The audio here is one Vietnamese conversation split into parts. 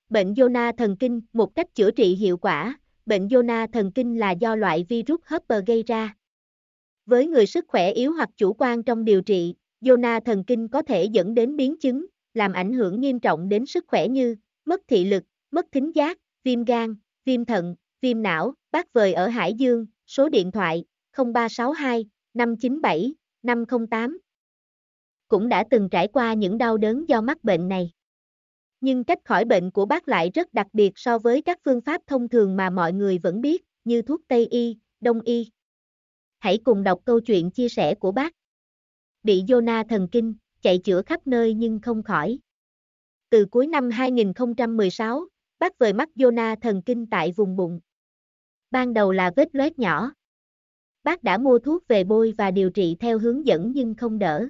Bệnh zona thần kinh, một cách chữa trị hiệu quả. Bệnh zona thần kinh là do loại virus Hopper gây ra. Với người sức khỏe yếu hoặc chủ quan trong điều trị, zona thần kinh có thể dẫn đến biến chứng, làm ảnh hưởng nghiêm trọng đến sức khỏe như mất thị lực, mất thính giác, viêm gan, viêm thận, viêm não. Bác Vời ở Hải Dương, số điện thoại 0362 597 508 cũng đã từng trải qua những đau đớn do mắc bệnh này. Nhưng cách khỏi bệnh của bác lại rất đặc biệt so với các phương pháp thông thường mà mọi người vẫn biết, như thuốc Tây y, Đông y. Hãy cùng đọc câu chuyện chia sẻ của bác. Bị zona thần kinh, chạy chữa khắp nơi nhưng không khỏi. Từ cuối năm 2016, bác Vời mắc zona thần kinh tại vùng bụng. Ban đầu là vết loét nhỏ. Bác đã mua thuốc về bôi và điều trị theo hướng dẫn nhưng không đỡ.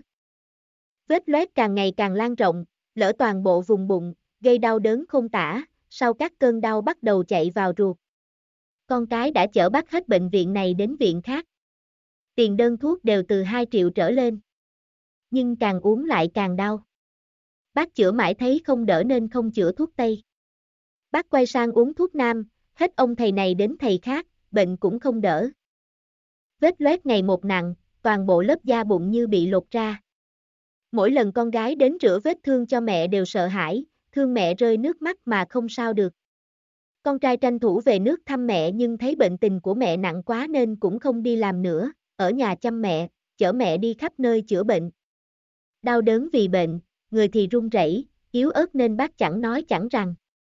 Vết loét càng ngày càng lan rộng, lở toàn bộ vùng bụng, gây đau đớn không tả, sau các cơn đau bắt đầu chạy vào ruột. Con cái đã chở bác hết bệnh viện này đến viện khác. Tiền đơn thuốc đều từ 2 triệu trở lên. Nhưng càng uống lại càng đau. Bác chữa mãi thấy không đỡ nên không chữa thuốc Tây. Bác quay sang uống thuốc Nam, hết ông thầy này đến thầy khác, bệnh cũng không đỡ. Vết loét ngày một nặng, toàn bộ lớp da bụng như bị lột ra. Mỗi lần con gái đến rửa vết thương cho mẹ đều sợ hãi, thương mẹ rơi nước mắt mà không sao được. Con trai tranh thủ về nước thăm mẹ nhưng thấy bệnh tình của mẹ nặng quá nên cũng không đi làm nữa, ở nhà chăm mẹ, chở mẹ đi khắp nơi chữa bệnh. Đau đớn vì bệnh, người thì run rẩy, yếu ớt nên bác chẳng nói chẳng rằng.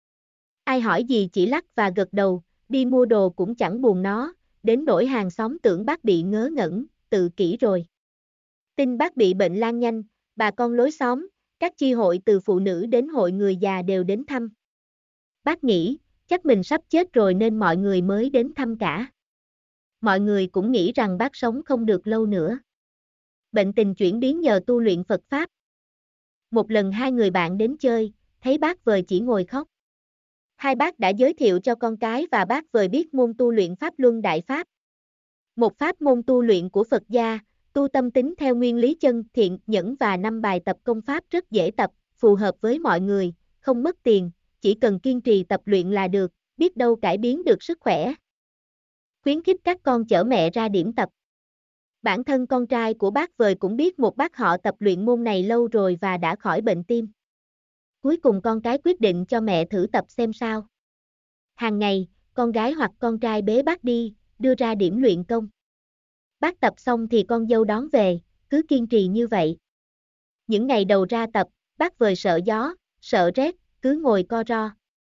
Ai hỏi gì chỉ lắc và gật đầu, đi mua đồ cũng chẳng buồn nó, đến nỗi hàng xóm tưởng bác bị ngớ ngẩn, tự kỷ rồi. Tin bác bị bệnh lan nhanh, bà con lối xóm, các chi hội từ phụ nữ đến hội người già đều đến thăm. Bác nghĩ, chắc mình sắp chết rồi nên mọi người mới đến thăm cả. Mọi người cũng nghĩ rằng bác sống không được lâu nữa. Bệnh tình chuyển biến nhờ tu luyện Phật Pháp. Một lần 2 người bạn đến chơi, thấy bác Vời chỉ ngồi khóc. Hai bác đã giới thiệu cho con cái và bác Vời biết môn tu luyện Pháp Luân Đại Pháp. Một pháp môn tu luyện của Phật gia, tu tâm tính theo nguyên lý chân, thiện, nhẫn và 5 bài tập công pháp rất dễ tập, phù hợp với mọi người, không mất tiền, chỉ cần kiên trì tập luyện là được, biết đâu cải biến được sức khỏe. Khuyến khích các con chở mẹ ra điểm tập. Bản thân con trai của bác Vời cũng biết một bác họ tập luyện môn này lâu rồi và đã khỏi bệnh tim. Cuối cùng con cái quyết định cho mẹ thử tập xem sao. Hàng ngày, con gái hoặc con trai bế bác đi, đưa ra điểm luyện công. Bác tập xong thì con dâu đón về, cứ kiên trì như vậy. Những ngày đầu ra tập, bác Vời sợ gió, sợ rét, cứ ngồi co ro.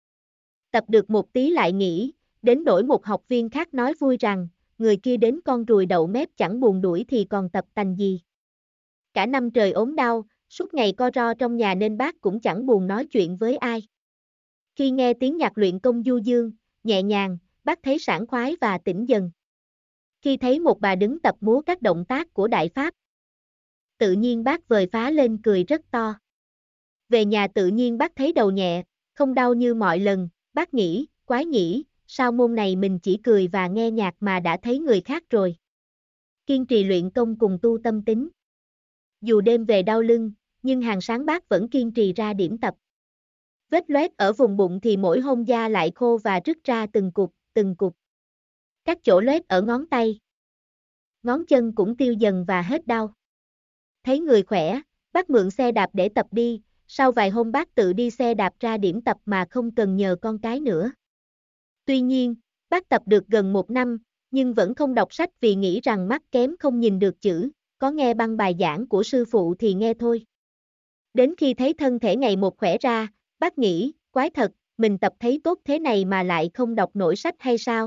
Tập được một tí lại nghỉ, đến nỗi một học viên khác nói vui rằng, người kia đến con ruồi đậu mép chẳng buồn đuổi thì còn tập tành gì. Cả năm trời ốm đau, suốt ngày co ro trong nhà nên bác cũng chẳng buồn nói chuyện với ai. Khi nghe tiếng nhạc luyện công du dương, nhẹ nhàng, bác thấy sảng khoái và tỉnh dần. Khi thấy một bà đứng tập múa các động tác của Đại Pháp, tự nhiên bác Vời phá lên cười rất to. Về nhà tự nhiên bác thấy đầu nhẹ, không đau như mọi lần, bác nghĩ, quái nhỉ, sao môn này mình chỉ cười và nghe nhạc mà đã thấy người khác rồi. Kiên trì luyện công cùng tu tâm tính. Dù đêm về đau lưng, nhưng hàng sáng bác vẫn kiên trì ra điểm tập. Vết loét ở vùng bụng thì mỗi hôm da lại khô và rứt ra từng cục, từng cục. Các chỗ loét ở ngón tay, ngón chân cũng tiêu dần và hết đau. Thấy người khỏe, bác mượn xe đạp để tập đi, sau vài hôm bác tự đi xe đạp ra điểm tập mà không cần nhờ con cái nữa. Tuy nhiên, bác tập được gần 1 năm, nhưng vẫn không đọc sách vì nghĩ rằng mắt kém không nhìn được chữ, có nghe băng bài giảng của sư phụ thì nghe thôi. Đến khi thấy thân thể ngày một khỏe ra, bác nghĩ, quái thật, mình tập thấy tốt thế này mà lại không đọc nổi sách hay sao?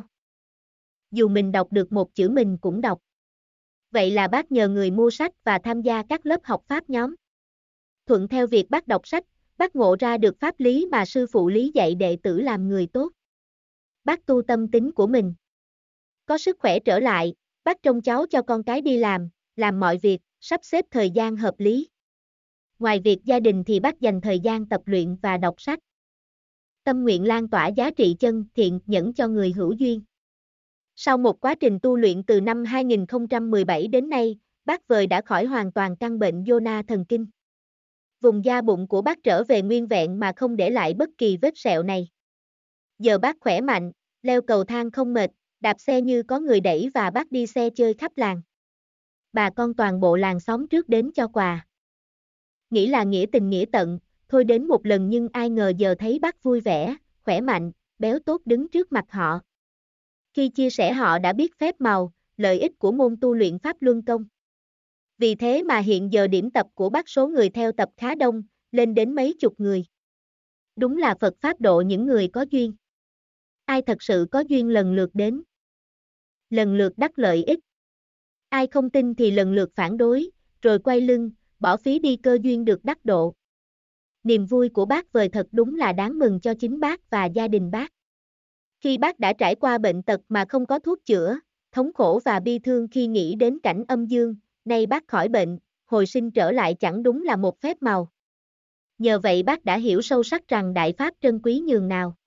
Dù mình đọc được một chữ mình cũng đọc. Vậy là bác nhờ người mua sách và tham gia các lớp học pháp nhóm. Thuận theo việc bác đọc sách, bác ngộ ra được pháp lý mà sư phụ lý dạy đệ tử làm người tốt. Bác tu tâm tính của mình. Có sức khỏe trở lại, bác trông cháu cho con cái đi làm mọi việc, sắp xếp thời gian hợp lý. Ngoài việc gia đình thì bác dành thời gian tập luyện và đọc sách. Tâm nguyện lan tỏa giá trị chân, thiện, nhẫn cho người hữu duyên. Sau một quá trình tu luyện từ năm 2017 đến nay, bác Vời đã khỏi hoàn toàn căn bệnh zona thần kinh. Vùng da bụng của bác trở về nguyên vẹn mà không để lại bất kỳ vết sẹo này. Giờ bác khỏe mạnh, leo cầu thang không mệt, đạp xe như có người đẩy và bác đi xe chơi khắp làng. Bà con toàn bộ làng xóm trước đến cho quà. Nghĩ là nghĩa tình nghĩa tận, thôi đến một lần nhưng ai ngờ giờ thấy bác vui vẻ, khỏe mạnh, béo tốt đứng trước mặt họ. Khi chia sẻ họ đã biết phép màu, lợi ích của môn tu luyện Pháp Luân Công. Vì thế mà hiện giờ điểm tập của bác số người theo tập khá đông, lên đến mấy chục người. Đúng là Phật Pháp độ những người có duyên. Ai thật sự có duyên lần lượt đến. Lần lượt đắc lợi ích. Ai không tin thì lần lượt phản đối, rồi quay lưng, bỏ phí đi cơ duyên được đắc độ. Niềm vui của bác vời thật đúng là đáng mừng cho chính bác và gia đình bác. Khi bác đã trải qua bệnh tật mà không có thuốc chữa, thống khổ và bi thương khi nghĩ đến cảnh âm dương, nay bác khỏi bệnh, hồi sinh trở lại chẳng đúng là một phép màu. Nhờ vậy bác đã hiểu sâu sắc rằng Đại Pháp trân quý nhường nào.